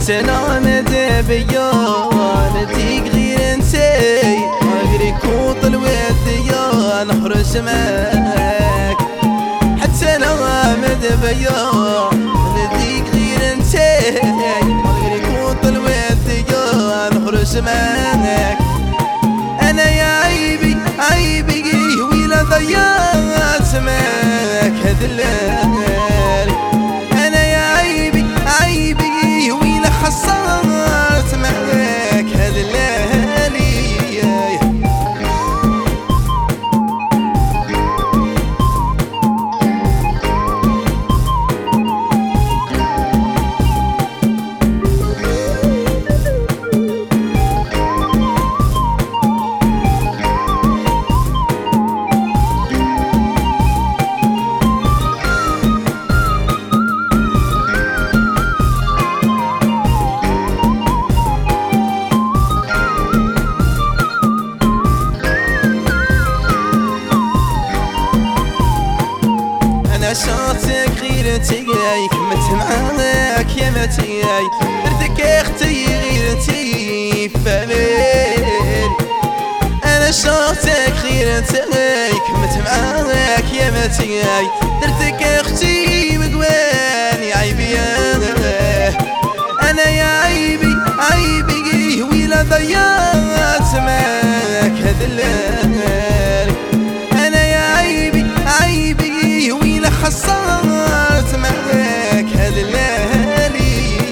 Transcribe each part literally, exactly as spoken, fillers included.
سلام دبيان تيك غير انتي غير كوط الوديان نخرج معاك حتى سلام دبيان تيك غير انتي غير كوط الوديان نخرج معاك. انا يا عيبي عيبي ويلا ضيعت معاك هاد الليالي. انا يا عيبي عيبي ويلا حصلت معاك هاد الليالي. انا شاطك غير تياي كملت معاك يا متياي ردك اختي غير انتي فاليل. انا شاطك غير تياي كملت معاك يا متياي درتك اختي مقواني عيبي. انا يا عيبي عيبي ويلا ضيعت معاك هاد الليالي. انا يا عيبي عيبي ويلا حصلت معاك هاد الليالي.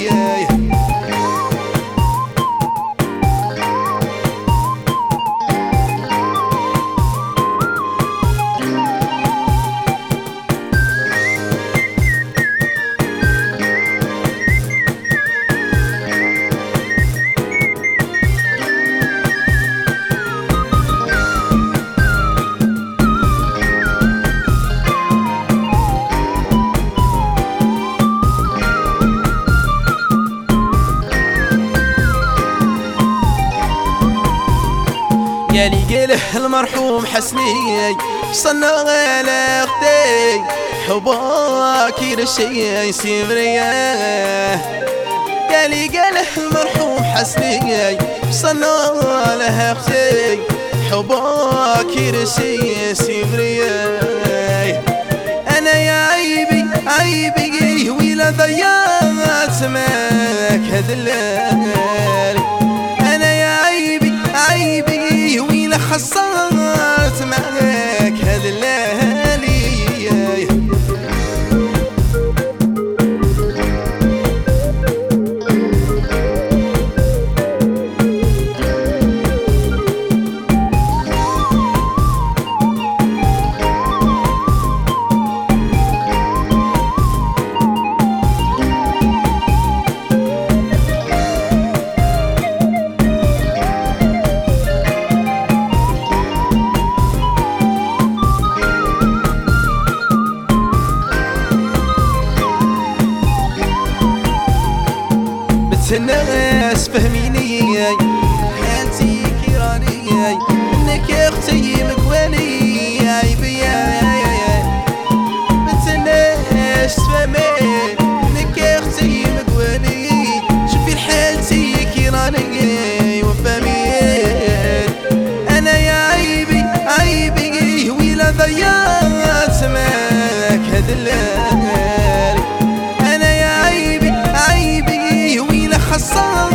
يا لي قاله المرحوم حسني صلى على اختي حبك يرشي سيبريا. يا لي قاله المرحوم حسني صلى على اختي حبك يرشي سيبريا. انا يا عيبي عيبي ويلا ضيعت معاك هاد الليالي. انا يا عيبي عيبي ويلا حصلت معاك هاد الليالي. الناس فهميني حياتي كيراني انك يا اختي مقواني عيبي. بنت الناس تفهمي انك يا اختي مقواني شوفي حالتي كيراني وفهمين. انا يا عيبي عيبي ويلا ضيعت معاك هاد الليالي. انا يا عيبي عيبي ويلا حصلت